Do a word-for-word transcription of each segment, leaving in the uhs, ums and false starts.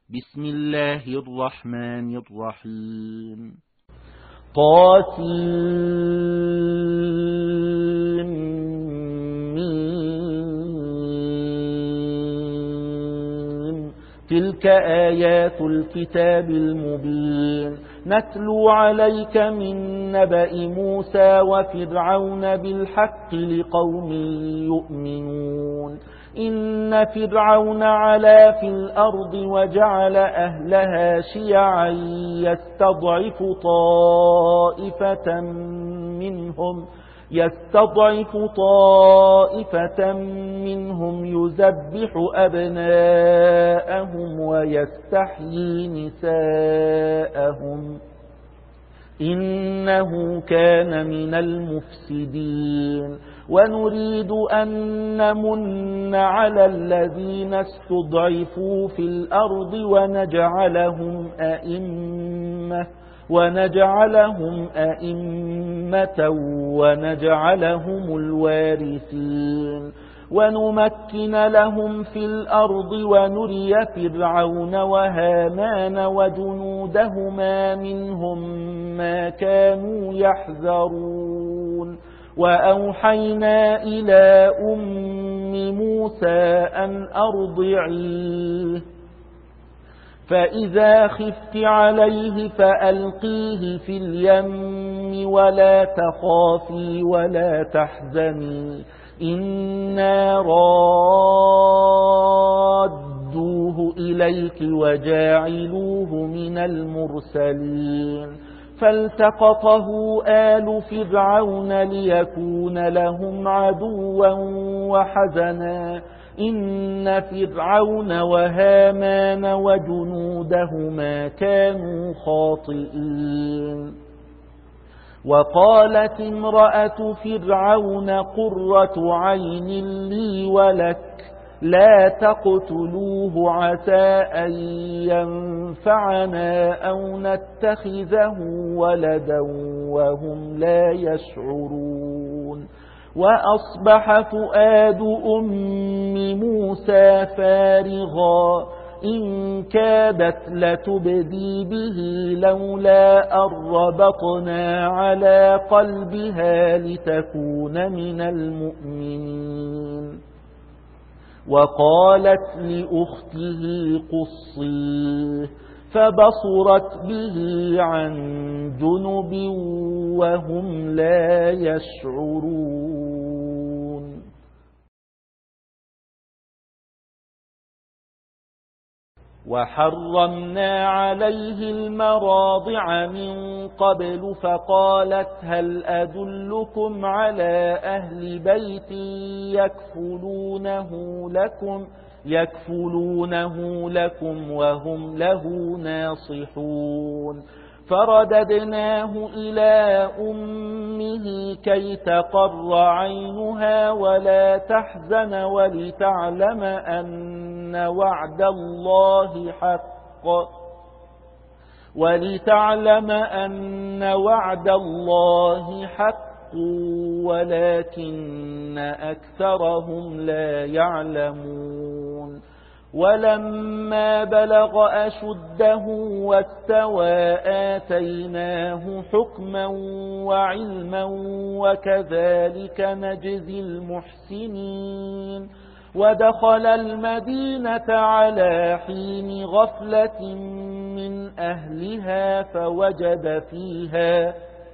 بسم الله الرحمن الرحيم. طاسين تلك آيات الكتاب المبين نتلو عليك من نبأ موسى وفرعون بالحق لقوم يؤمنون. إن فرعون علا في الأرض وجعل أهلها شيعا يستضعف طائفة منهم يستضعف طائفة منهم يذبح أبناءهم ويستحيي نساءهم إنه كان من المفسدين. ونريد أن نمن على الذين استضعفوا في الأرض ونجعلهم أئمة ونجعلهم أئمة ونجعلهم الوارثين ونمكن لهم في الأرض ونري فرعون وهامان وجنودهما منهم ما كانوا يحذرون. وأوحينا إلى أم موسى أن أرضعيه فإذا خفت عليه فألقيه في اليم ولا تخافي ولا تحزني إنا رادوه إليك وجاعلوه من المرسلين. فالتقطه آل فرعون ليكون لهم عدوا وحزنا إن فرعون وهامان وجنودهما كانوا خاطئين. وقالت امرأة فرعون قرة عين لي ولك لا تقتلوه عسى أن ينفعنا أو نتخذه ولدا وهم لا يشعرون. وأصبح فؤاد أم موسى فارغا إن كادت لتبدي به لولا أن ربطنا على قلبها لتكون من المؤمنين. وقالت لأخته قصيه فبصرت به عن جنب وهم لا يشعرون. وحرمنا عليه المراضع من قبل فقالت هل أدلكم على أهل بيت يكفلونه لكم يكفلونه لكم وهم له ناصحون. فرددناه إلى أمه كي تقر عينها ولا تحزن ولتعلم أن وعد الله حق ولتعلم أن وعد الله حق ولكن أكثرهم لا يعلمون. ولما بلغ أشده واستوى آتيناه حكما وعلما وكذلك نجزي المحسنين. ودخل المدينة على حين غفلة من أهلها فوجد فيها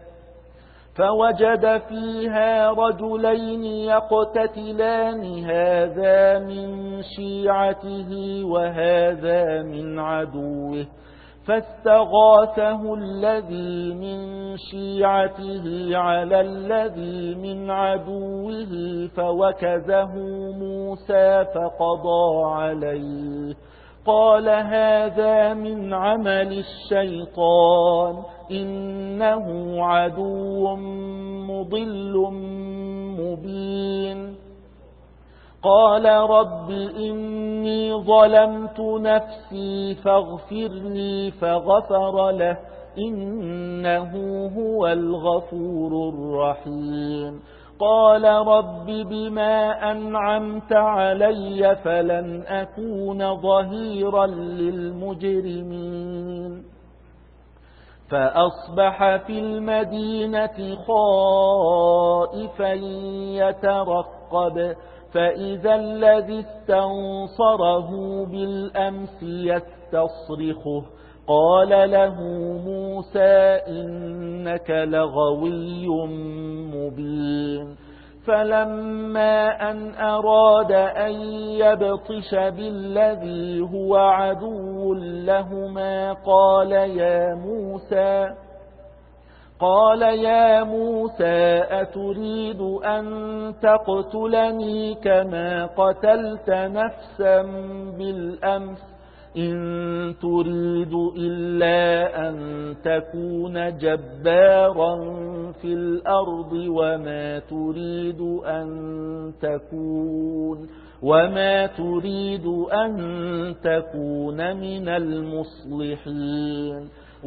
فوجد فيها رجلين يقتتلان هذا من شيعته وهذا من عدوه فاستغاثه الذي من شيعته على الذي من عدوه فوكزه موسى فقضى عليه قال هذا من عمل الشيطان إنه عدو مضل مبين. قال رب إني ظلمت نفسي فاغفر لي فغفر له إنه هو الغفور الرحيم. قال رب بما أنعمت علي فلن أكون ظهيرا للمجرمين فأصبح في المدينة خائفا يترقب فإذا الذي استنصره بالأمس يستصرخه قال له موسى إنك لغوي مبين فلما أن أراد أن يبطش بالذي هو عدو لهما قال يا موسى قال يا موسى أتريد أن تقتلني كما قتلت نفسا بالأمس إن تريد إلا أن تكون جبارا في الأرض وما تريد أن تكون وما تريد أن تكون من المصلحين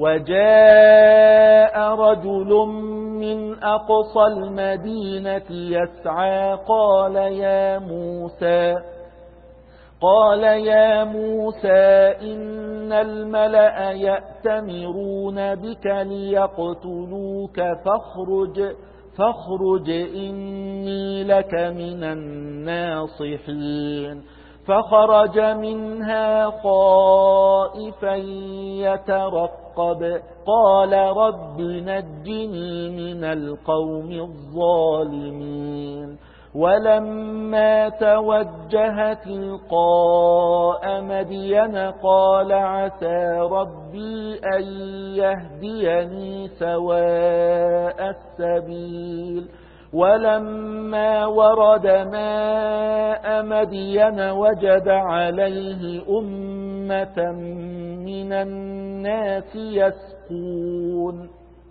وجاء رجل من أقصى المدينة يسعى قال يا موسى قال يا موسى إن الملأ يأتمرون بك ليقتلوك فاخرج فاخرج إني لك من الناصحين فخرج منها خائفا يترقب قال رب نجني من القوم الظالمين ولما توجه تلقاء مدين قال عسى ربي أن يهديني سواء السبيل ولما ورد ماء مدين وجد عليه أمة من الناس يسقون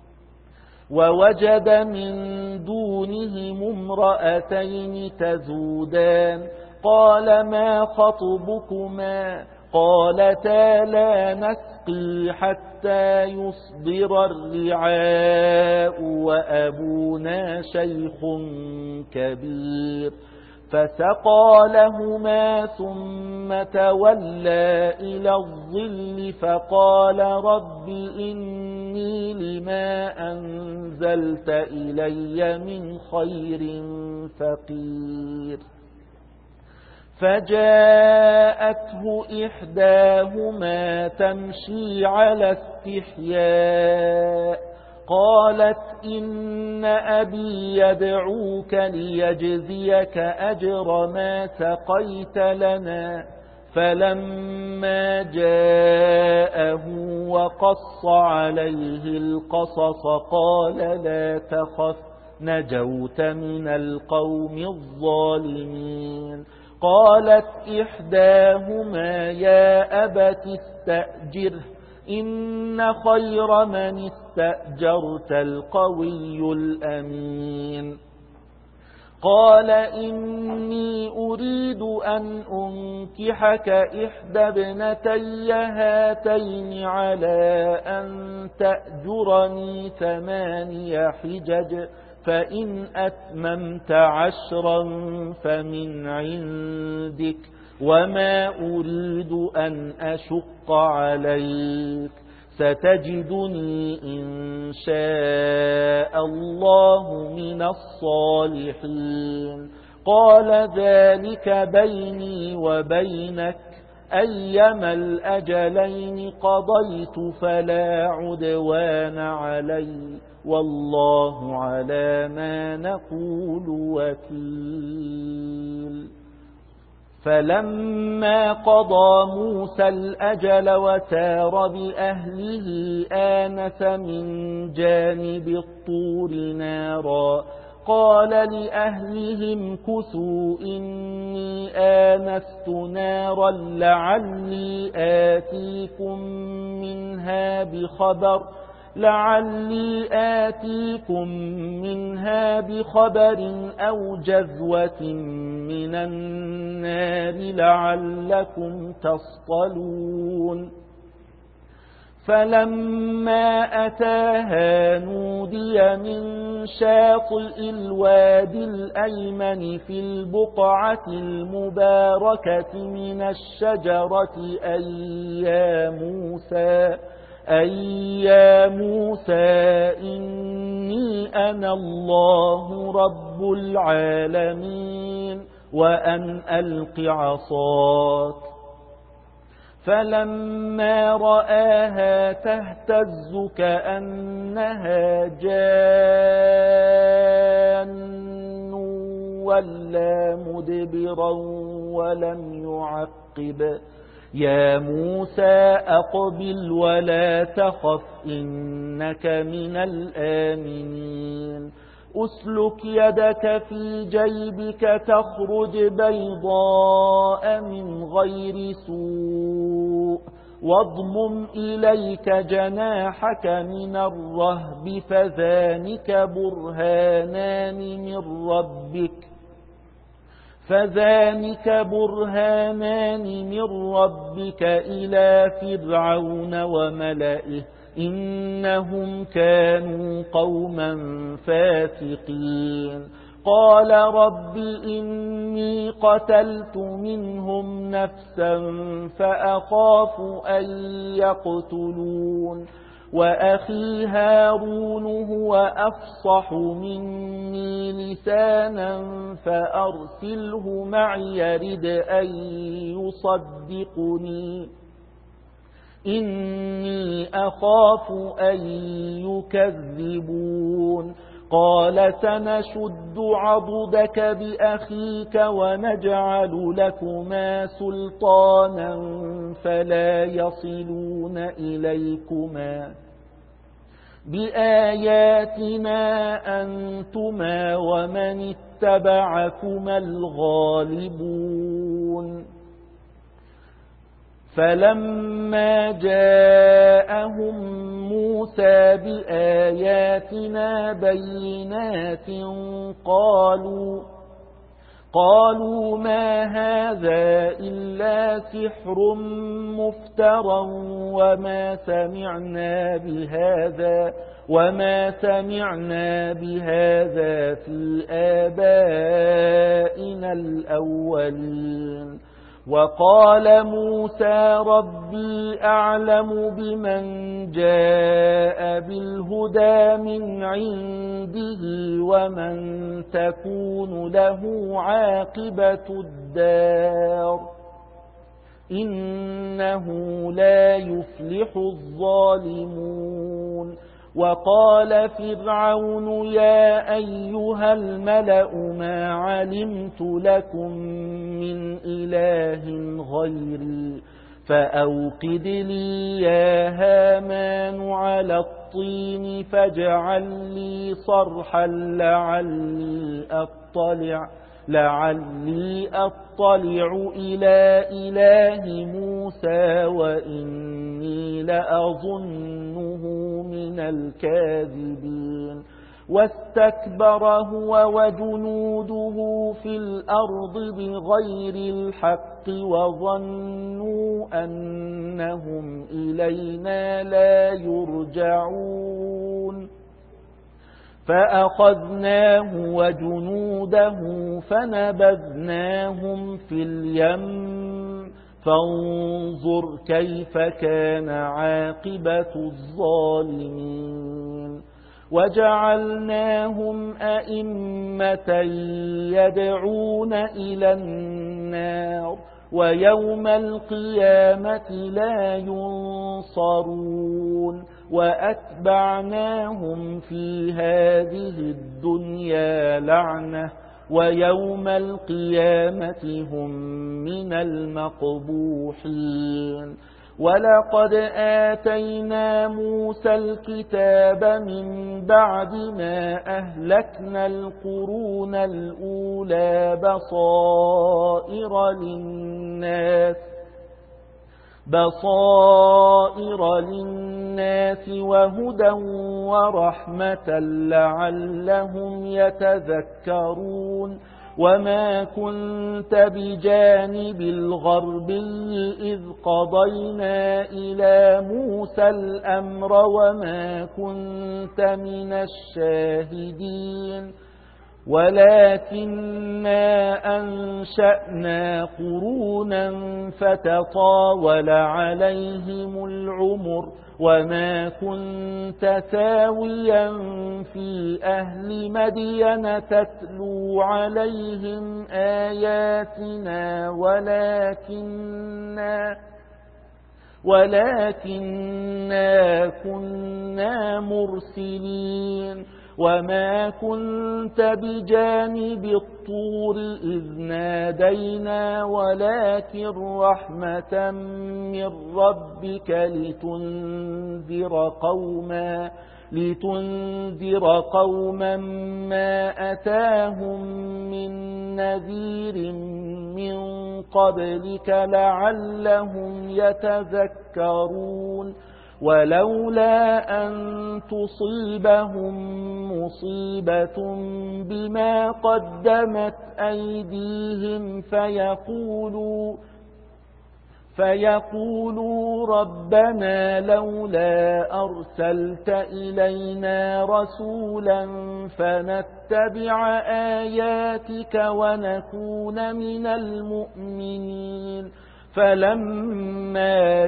ووجد من دونهم امرأتين تذودان قال ما خطبكما قالتا لا نسقي حتى يصدر الرعاء وأبونا شيخ كبير فسقى لهما ثم تولى إلى الظل فقال رب إني لما أنزلت إلي من خير فقير فجاءته إحداهما تمشي على استحياء قالت إن أبي يدعوك ليجزيك أجر ما سقيت لنا فلما جاءه وقص عليه القصص قال لا تخف نجوت من القوم الظالمين قالت إحداهما يا أبت استأجره إن خير من استأجرت القوي الأمين قال إني أريد أن أنكحك إحدى ابنتي هاتين على أن تأجرني ثماني حجج فإن أتممت عشرا فمن عندك وما أريد أن أشق عليك ستجدني إن شاء الله من الصالحين قال ذلك بيني وبينك أيما الأجلين قضيت فلا عدوان علي والله على ما نقول وكيل فلما قضى موسى الأجل وسار بأهله آنس من جانب الطور نارا قال لأهلهم كثوا إني آنست نارا لعلي آتيكم منها بخبر لعلي آتيكم منها بخبر أو جذوة من النار لعلكم تصطلون فلما أتاها نودي من شاطئ الوادي الأيمن في البقعة المباركة من الشجرة أي يا موسى أي يا موسى إني أنا الله رب العالمين وأن ألق عصاك. فلما رآها تهتز كأنها جان ولا مدبرا ولم يعقب يا موسى أقبل ولا تخف إنك من الآمنين. أسلك يدك في جيبك تخرج بيضاء من غير سوء واضمم إليك جناحك من الرهب فذلك برهانان من ربك فذلك برهانان من ربك إلى فرعون وملئه إنهم كانوا قوما فاسقين. قال رب إني قتلت منهم نفسا فأخاف أن يقتلون وأخي هارون هو أفصح مني لسانا فأرسله معي يرد أن يصدقني إني أخاف أن يكذبون. قال سنشد عضدك بأخيك ونجعل لكما سلطانا فلا يصلون إليكما بآياتنا أنتما ومن اتبعكما الغالبون. فلما جاءهم موسى بآياتنا بينات قالوا قالوا ما هذا إلا سحر مفترى وما سمعنا بهذا وما سمعنا بهذا في آبائنا الأولين. وقال موسى ربي أعلم بمن جاء بالهدى من عنده ومن تكون له عاقبة الدار إنه لا يفلح الظالمون. وقال فرعون يا أيها الملأ ما علمت لكم من إله غيري فأوقد لي يا هامان على الطين فاجعل لي صرحا لعلي أطلع لعلي أطلع إلى إله موسى وإني لأظنه من الكاذبين. واستكبر هو وجنوده في الأرض بغير الحق وظنوا أنهم إلينا لا يرجعون فأخذناه وجنوده فنبذناهم في اليم فانظر كيف كان عاقبة الظالمين. وجعلناهم أئمة يدعون إلى النار ويوم القيامة لا ينصرون. وأتبعناهم في هذه الدنيا لعنة ويوم القيامة هم من المقبوحين. ولقد آتينا موسى الكتاب من بعد ما أهلكنا القرون الأولى بصائر للناس بصائر للناس وهدى ورحمة لعلهم يتذكرون. وما كنت بجانب الغربي إذ قضينا إلى موسى الأمر وما كنت من الشاهدين ولكننا أنشأنا قرونا فتطاول عليهم العمر وما كنت ثاويا في أهل مدين تتلو عليهم آياتنا ولكننا ولكننا كنا مرسلين وما كنت بجانب الطور إذ نادينا ولكن رحمة من ربك لتنذر قوما لتنذر قوما ما أتاهم من نذير من قبلك لعلهم يتذكرون ولولا أن تصيبهم مصيبة بما قدمت أيديهم فيقولوا فيقولوا ربنا لولا أرسلت إلينا رسولا فنتبع آياتك ونكون من المؤمنين فلما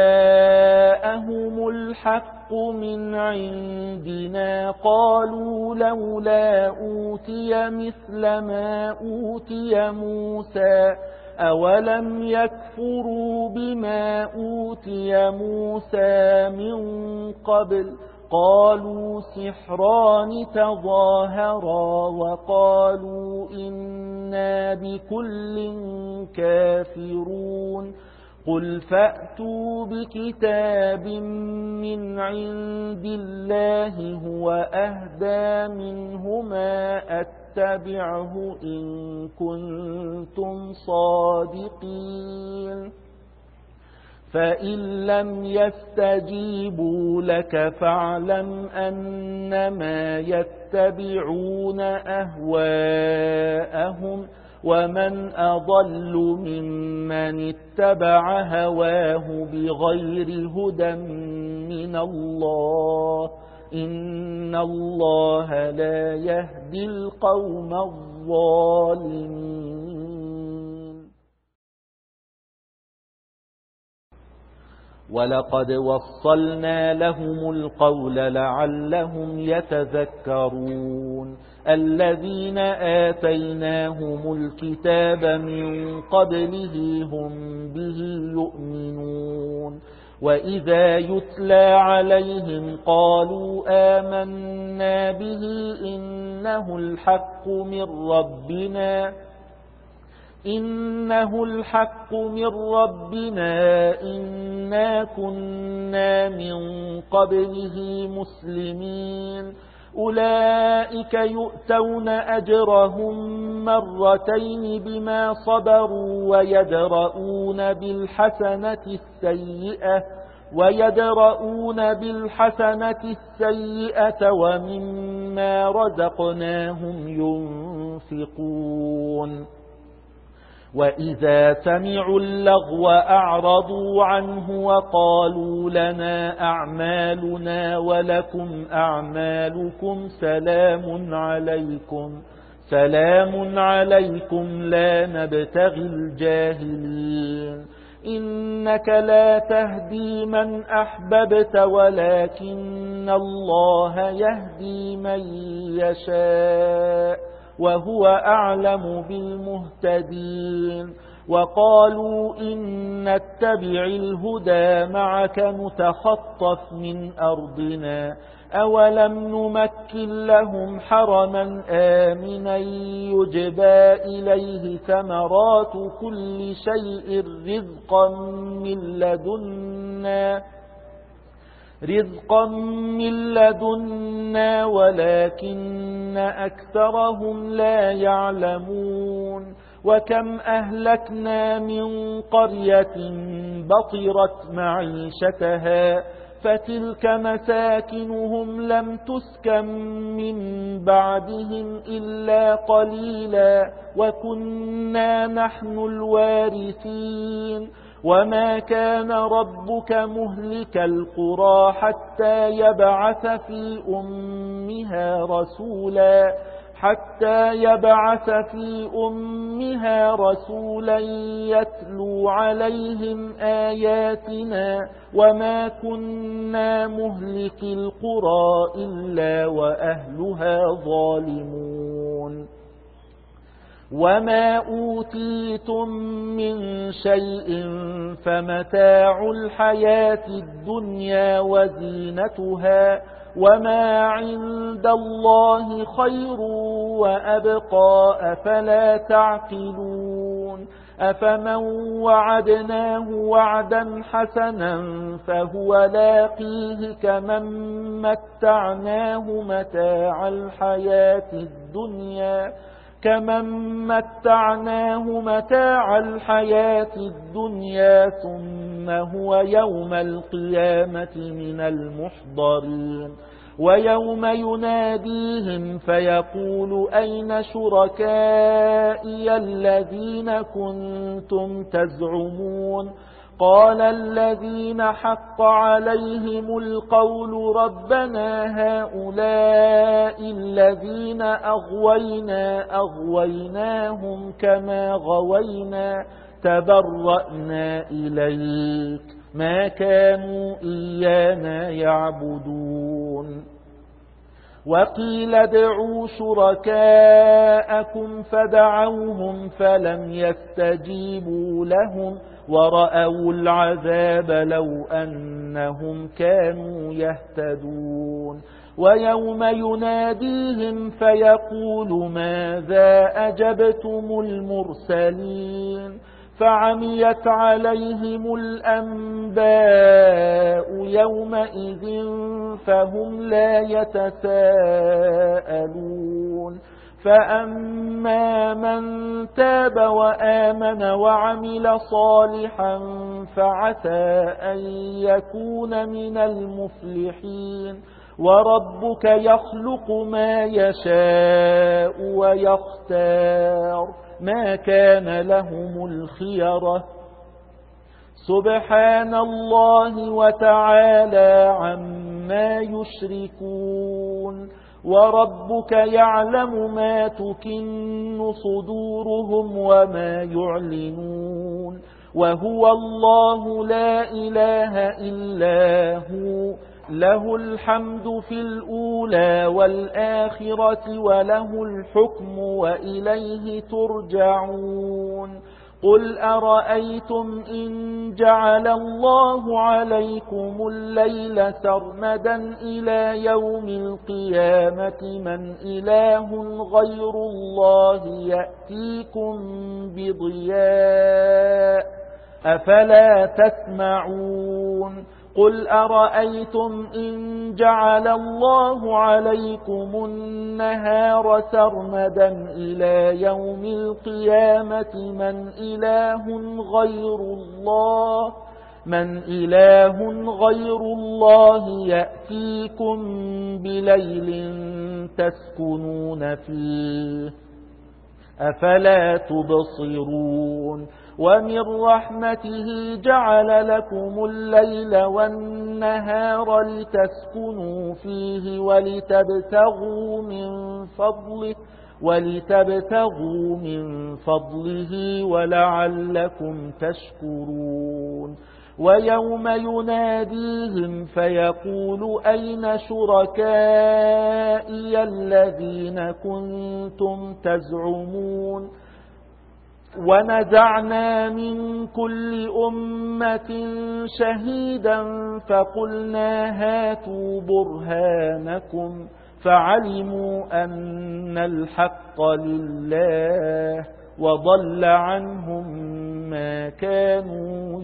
جاءهم الحق من عندنا قالوا لولا أوتي مثل ما أوتي موسى أولم يكفروا بما أوتي موسى من قبل قالوا سحران تظاهرا وقالوا إنا بكل كافرون قل فأتوا بكتاب من عند الله هو أهدى منهما أتبعه إن كنتم صادقين فإن لم يستجيبوا لك فاعلم أنما يتبعون أهواءهم ومن أضل ممن اتبع هواه بغير هدى من الله إن الله لا يهدي القوم الظالمين ولقد وصلنا لهم القول لعلهم يتذكرون الذين آتيناهم الكتاب من قبله هم به يؤمنون وإذا يتلى عليهم قالوا آمنا به إنه الحق من ربنا إنه الحق من ربنا إنا كنا من قبله مسلمين أولئك يؤتون أجرهم مرتين بما صبروا ويدرؤون بالحسنة السيئة ويدرؤون بالحسنة السيئة ومما رزقناهم ينفقون وإذا سمعوا اللغو أعرضوا عنه وقالوا لنا أعمالنا ولكم أعمالكم سلام عليكم سلام عليكم لا نبتغي الجاهلين إنك لا تهدي من أحببت ولكن الله يهدي من يشاء وهو أعلم بالمهتدين وقالوا إن نتبع الهدى معك نتخطف من أرضنا أولم نمكن لهم حرما آمنا يجبى إليه ثمرات كل شيء رزقا من لدنا رزقا من لدنا ولكن أكثرهم لا يعلمون وكم أهلكنا من قرية بطرت معيشتها فتلك مساكنهم لم تسكن من بعدهم إلا قليلا وكنا نحن الوارثين وما كان ربك مهلك القرى حتى يبعث في أمها رسولا حتى يبعث في أمها رسولا يتلو عليهم آياتنا وما كنا مهلك القرى إلا وأهلها ظالمون وما أوتيتم من شيء فمتاع الحياة الدنيا وزينتها وما عند الله خير وأبقى أفلا تعقلون أفمن وعدناه وعدا حسنا فهو لاقيه كمن متعناه متاع الحياة الدنيا كمن متعناه متاع الحياة الدنيا ثم هو يوم القيامة من المحضرين ويوم يناديهم فيقول أين شركائي الذين كنتم تزعمون قال الذين حق عليهم القول ربنا هؤلاء الذين أغوينا أغويناهم كما غوينا تبرأنا إليك ما كانوا إيانا يعبدون وقيل ادعوا شركاءكم فدعوهم فلم يستجيبوا لهم ورأوا العذاب لو أنهم كانوا يهتدون ويوم يناديهم فيقول ماذا أجبتم المرسلين فعميت عليهم الأنباء يومئذ فهم لا يتساءلون فأما من تاب وآمن وعمل صالحا فعسى أن يكون من المفلحين وربك يخلق ما يشاء ويختار ما كان لهم الخيرة سبحان الله وتعالى عما يشركون وربك يعلم ما تكن صدورهم وما يعلنون وهو الله لا إله إلا هو له الحمد في الأولى والآخرة وله الحكم وإليه ترجعون قل أرأيتم إن جعل الله عليكم الليل سرمدا إلى يوم القيامة من إله غير الله يأتيكم بضياء أفلا تسمعون قل أرأيتم إن جعل الله عليكم النهار سرمدا إلى يوم القيامة من إله غير الله من إله غير الله يأتيكم بليل تسكنون فيه أفلا تبصرون ومن رحمته جعل لكم الليل والنهار لتسكنوا فيه ولتبتغوا من فضله ولتبتغوا من فضله ولعلكم تشكرون ويوم يناديهم فيقول أين شركائي الذين كنتم تزعمون ونزعنا من كل أمة شهيدا فقلنا هاتوا برهانكم فعلموا أن الحق لله وضل عنهم ما كانوا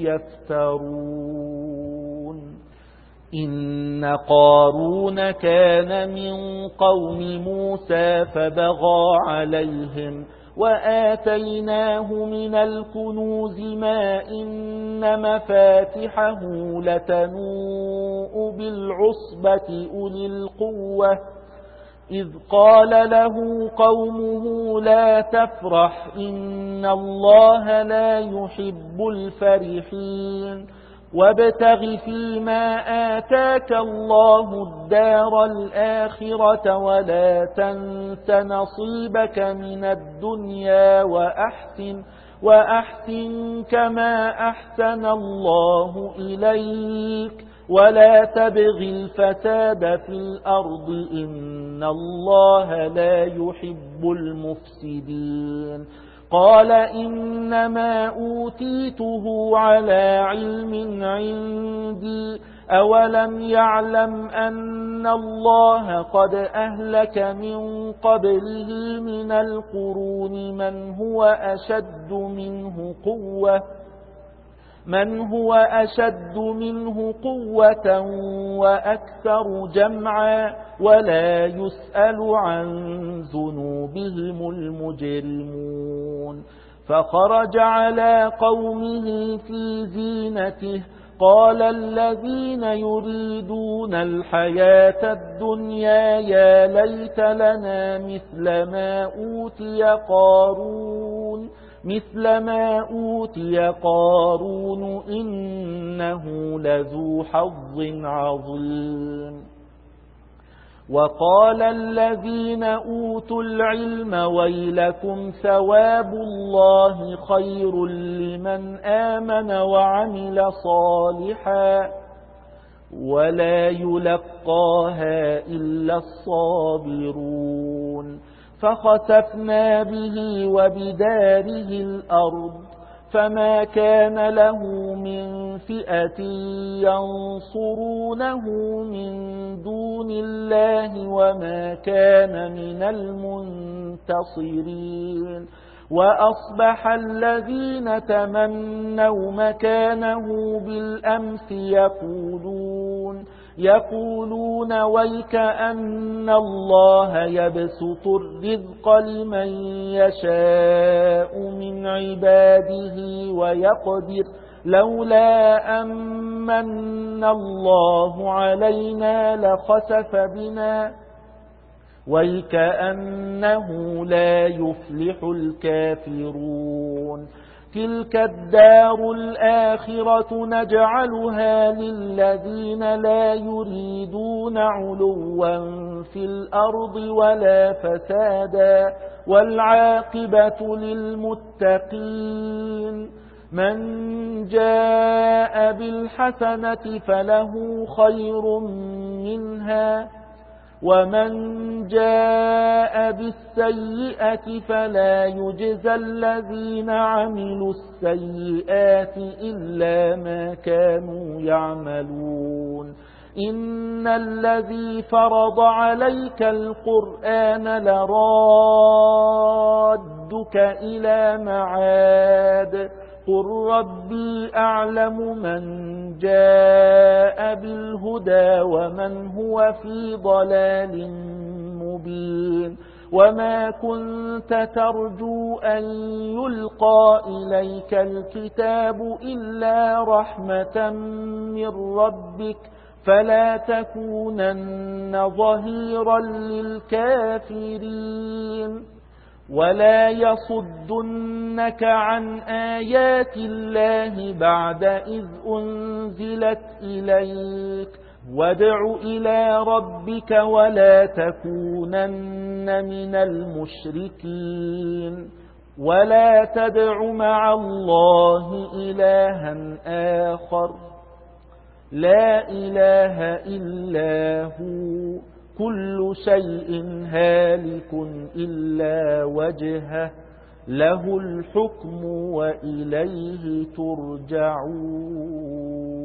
يفترون إن قارون كان من قوم موسى فبغى عليهم وآتيناه من الكنوز ما إن مفاتحه لتنور بالعصبة أولي القوة إذ قال له قومه لا تفرح إن الله لا يحب الفرحين وابتغ فيما آتاك الله الدار الآخرة ولا تنس نصيبك من الدنيا وأحسن وأحسن كما أحسن الله إليك ولا تبغ الفساد في الأرض إن الله لا يحب المفسدين قال إنما أوتيته على علم عندي أولم يعلم أن الله قد أهلك من قبله من القرون من هو أشد منه قوة من هو أشد منه قوة وأكثر جمعا ولا يسأل عن ذنوبهم المجرمون فخرج على قومه في زينته قال الذين يريدون الحياة الدنيا يا ليت لنا مثل ما أوتي قارون مثل ما أوتي قارون إنه لذو حظ عظيم وقال الذين أوتوا العلم ويلكم ثواب الله خير لمن آمن وعمل صالحا ولا يلقاها إلا الصابرون فخسفنا به وبداره الأرض فما كان له من فئة ينصرونه من دون الله وما كان من المنتصرين وأصبح الذين تمنوا مكانه بالأمس يقولون يقولون ويك أن الله يبسط الرزق لمن يشاء من عباده ويقدر لولا أمن الله علينا لخسف بنا ويك أنه لا يفلح الكافرون تلك الدار الآخرة نجعلها للذين لا يريدون علوا في الأرض ولا فسادا والعاقبة للمتقين من جاء بالحسنة فله خير منها ومن جاء بالسيئة فلا يجزى الذين عملوا السيئات إلا ما كانوا يعملون إن الذي فرض عليك القرآن لرادك إلى معاد قل ربي أعلم من جاء بالهدى ومن هو في ضلال مبين وما كنت ترجو أن يلقى إليك الكتاب إلا رحمة من ربك فلا تكونن ظهيرا للكافرين ولا يصدنك عن آيات الله بعد إذ أنزلت إليك وادع إلى ربك ولا تكونن من المشركين ولا تدع مع الله إلها آخر لا إله إلا هو كل شيء هالك إلا وجهه له الحكم وإليه ترجعون